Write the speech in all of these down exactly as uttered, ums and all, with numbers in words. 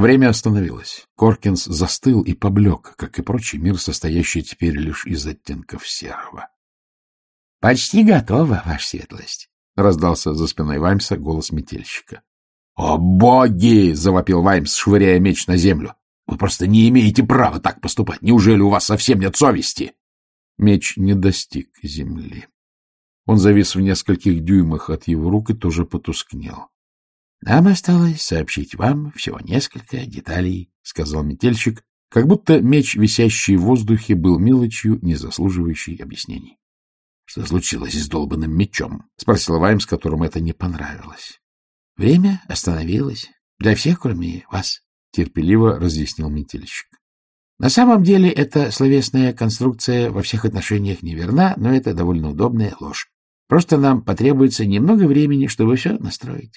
Время остановилось. Коркинс застыл и поблек, как и прочий мир, состоящий теперь лишь из оттенков серого. — Почти готово, ваша светлость, — раздался за спиной Ваймса голос метельщика. — О, боги! — завопил Ваймс, швыряя меч на землю. — Вы просто не имеете права так поступать. Неужели у вас совсем нет совести? Меч не достиг земли. Он завис в нескольких дюймах от его рук и тоже потускнел. — Нам осталось сообщить вам всего несколько деталей, — сказал метельщик, как будто меч, висящий в воздухе, был мелочью, не заслуживающей объяснений. — Что случилось с долбанным мечом? — спросил Ваймс, которому это не понравилось. — Время остановилось. Для всех, кроме вас, — терпеливо разъяснил метельщик. — На самом деле эта словесная конструкция во всех отношениях неверна, но это довольно удобная ложь. Просто нам потребуется немного времени, чтобы все настроить.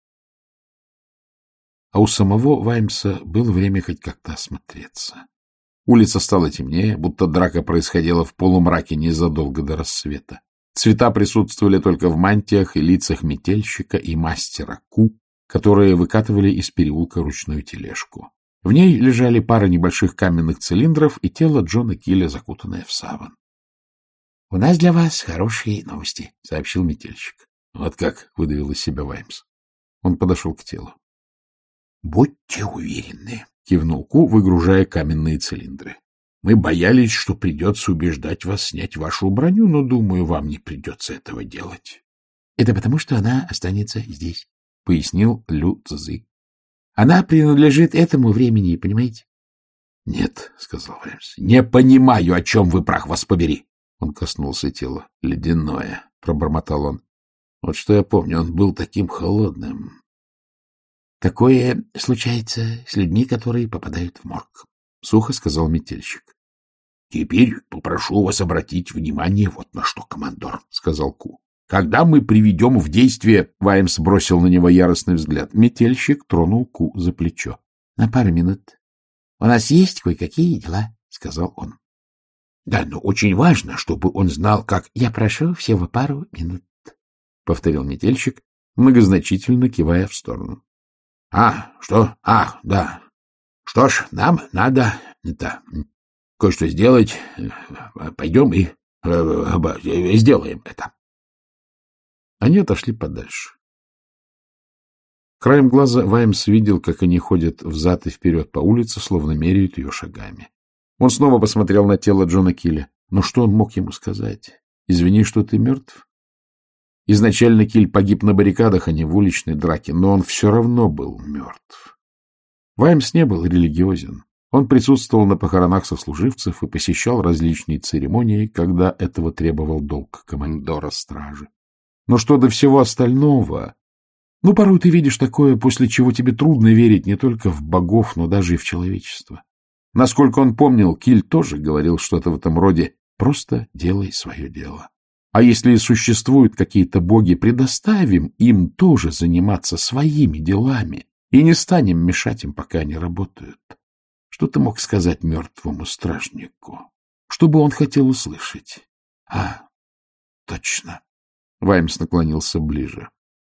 А у самого Ваймса было время хоть как-то осмотреться. Улица стала темнее, будто драка происходила в полумраке незадолго до рассвета. Цвета присутствовали только в мантиях и лицах метельщика и мастера Ку, которые выкатывали из переулка ручную тележку. В ней лежали пара небольших каменных цилиндров и тело Джона Килля, закутанное в саван. — У нас для вас хорошие новости, — сообщил метельщик. — Вот как, — выдавил из себя Ваймс. Он подошел к телу. — Будьте уверены, — кивнул Ку, выгружая каменные цилиндры. — Мы боялись, что придется убеждать вас снять вашу броню, но, думаю, вам не придется этого делать. — Это потому, что она останется здесь, — пояснил Лю Цзы. — Она принадлежит этому времени, понимаете? — Нет, — сказал Ваймс, — не понимаю, о чем вы, прах вас побери. Он коснулся тела. — Ледяное, — пробормотал он. — Вот что я помню, он был таким холодным. — Такое случается с людьми, которые попадают в морг, — сухо сказал метельщик. — Теперь попрошу вас обратить внимание вот на что, командор, — сказал Ку. — Когда мы приведем в действие... Ваймс бросил на него яростный взгляд. Метельщик тронул Ку за плечо. — На пару минут. — У нас есть кое-какие дела, — сказал он. — Да, но очень важно, чтобы он знал, как... — Я прошу всего пару минут, — повторил метельщик, многозначительно кивая в сторону. — А, что? А, да. Что ж, нам надо это, кое-что сделать. Пойдем и э, сделаем это. Они отошли подальше. Краем глаза Ваймс видел, как они ходят взад и вперед по улице, словно меряют ее шагами. Он снова посмотрел на тело Джона Килля. Но что он мог ему сказать? Извини, что ты мертв? Изначально Киль погиб на баррикадах, а не в уличной драке, но он все равно был мертв. Ваймс не был религиозен. Он присутствовал на похоронах сослуживцев и посещал различные церемонии, когда этого требовал долг командора стражи. Но что до всего остального... Ну, порой ты видишь такое, после чего тебе трудно верить не только в богов, но даже и в человечество. Насколько он помнил, Киль тоже говорил что-то в этом роде: «Просто делай свое дело». А если и существуют какие-то боги, предоставим им тоже заниматься своими делами и не станем мешать им, пока они работают. Что ты мог сказать мертвому стражнику? Что бы он хотел услышать? А, точно. Ваймс наклонился ближе.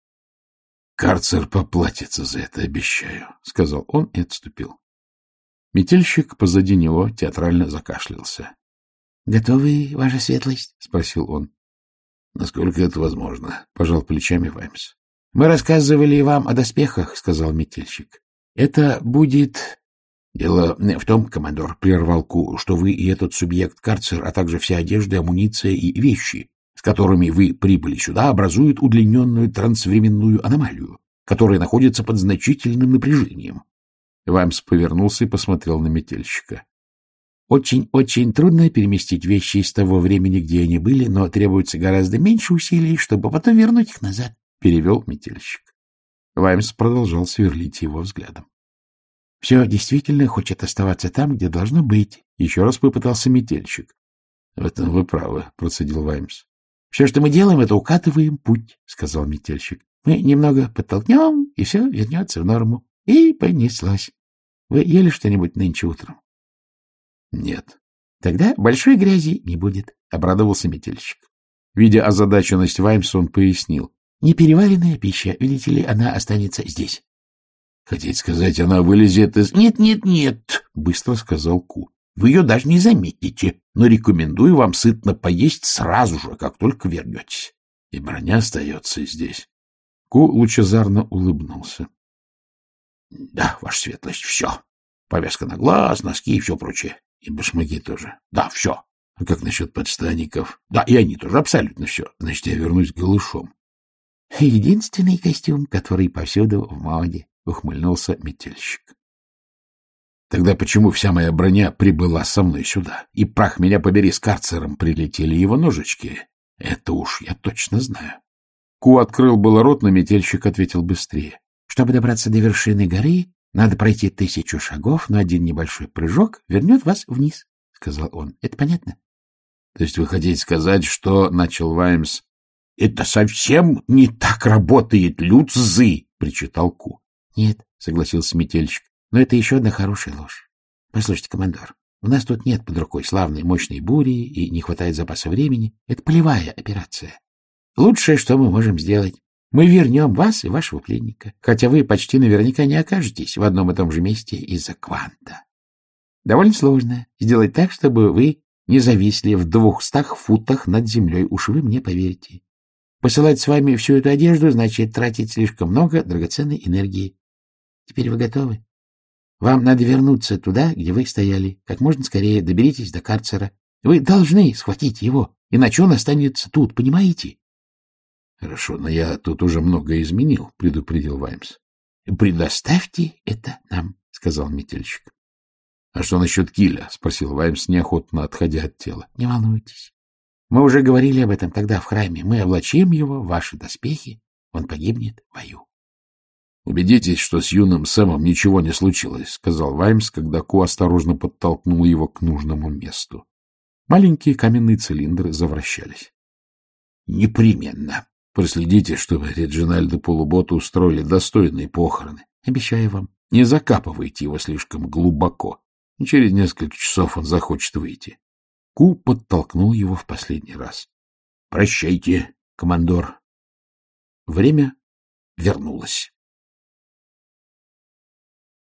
«Карцер поплатится за это, обещаю», — сказал он и отступил. Метельщик позади него театрально закашлялся. — Готовы, ваша светлость? — спросил он. — Насколько это возможно, — пожал плечами Ваймс. — Мы рассказывали вам о доспехах, — сказал метельщик. — Это будет... — Дело в том, командор, — прервал Ку, — что вы и этот субъект карцер, а также вся одежда, амуниция и вещи, с которыми вы прибыли сюда, образуют удлиненную трансвременную аномалию, которая находится под значительным напряжением. Ваймс повернулся и посмотрел на метельщика. Очень-очень трудно переместить вещи из того времени, где они были, но требуется гораздо меньше усилий, чтобы потом вернуть их назад, — перевел метельщик. Ваймс продолжал сверлить его взглядом. — Все действительно хочет оставаться там, где должно быть, — еще раз попытался метельщик. — В этом вы правы, — процедил Ваймс. — Все, что мы делаем, это укатываем путь, — сказал метельщик. — Мы немного подтолкнем, и все вернется в норму. И понеслась. Вы ели что-нибудь нынче утром? — Нет. — Тогда большой грязи не будет, — обрадовался метельщик. Видя озадаченность Ваймса, он пояснил. — Непереваренная пища, видите ли, она останется здесь. Хотите сказать, она вылезет из... — Нет, нет, нет, — быстро сказал Ку. — Вы ее даже не заметите, но рекомендую вам сытно поесть сразу же, как только вернетесь. И броня остается здесь. Ку лучезарно улыбнулся. — Да, ваша светлость, все. Повязка на глаз, носки и все прочее. И башмаки тоже. Да, все. А как насчет подштанников? Да, и они тоже, абсолютно все. Значит, я вернусь голышом. — Единственный костюм, который повсюду в моде, — ухмыльнулся метельщик. — Тогда почему вся моя броня прибыла со мной сюда? И прах меня побери, с карцером прилетели его ножички. Это уж я точно знаю. Ку открыл было рот, но метельщик ответил быстрее. — Чтобы добраться до вершины горы, надо пройти тысячу шагов, но один небольшой прыжок вернет вас вниз, — сказал он. — Это понятно? — То есть вы хотите сказать, что... — начал Ваймс. — Это совсем не так работает, Люцзы! — причитал Ку. — Нет, — согласился метельщик, — но это еще одна хорошая ложь. Послушайте, командор, у нас тут нет под рукой славной мощной бури и не хватает запаса времени. Это полевая операция. Лучшее, что мы можем сделать, мы вернем вас и вашего пленника, хотя вы почти наверняка не окажетесь в одном и том же месте из-за кванта. Довольно сложно сделать так, чтобы вы не зависли в двухстах футах над землей, уж вы мне поверите. Посылать с вами всю эту одежду значит тратить слишком много драгоценной энергии. Теперь вы готовы? Вам надо вернуться туда, где вы стояли. Как можно скорее доберитесь до карцера. Вы должны схватить его, иначе он останется тут, понимаете? — Хорошо, но я тут уже многое изменил, — предупредил Ваймс. — Предоставьте это нам, — сказал метельщик. — А что насчет киля? — спросил Ваймс, неохотно отходя от тела. — Не волнуйтесь. Мы уже говорили об этом тогда в храме. Мы облачим его в ваши доспехи. Он погибнет в бою. — Убедитесь, что с юным Сэмом ничего не случилось, — сказал Ваймс, когда Ку осторожно подтолкнул его к нужному месту. Маленькие каменные цилиндры завращались. — Непременно. Проследите, чтобы Реджинальдо Полуботу устроили достойные похороны. Обещаю вам. Не закапывайте его слишком глубоко. И через несколько часов он захочет выйти. Ку подтолкнул его в последний раз. — Прощайте, командор. Время вернулось.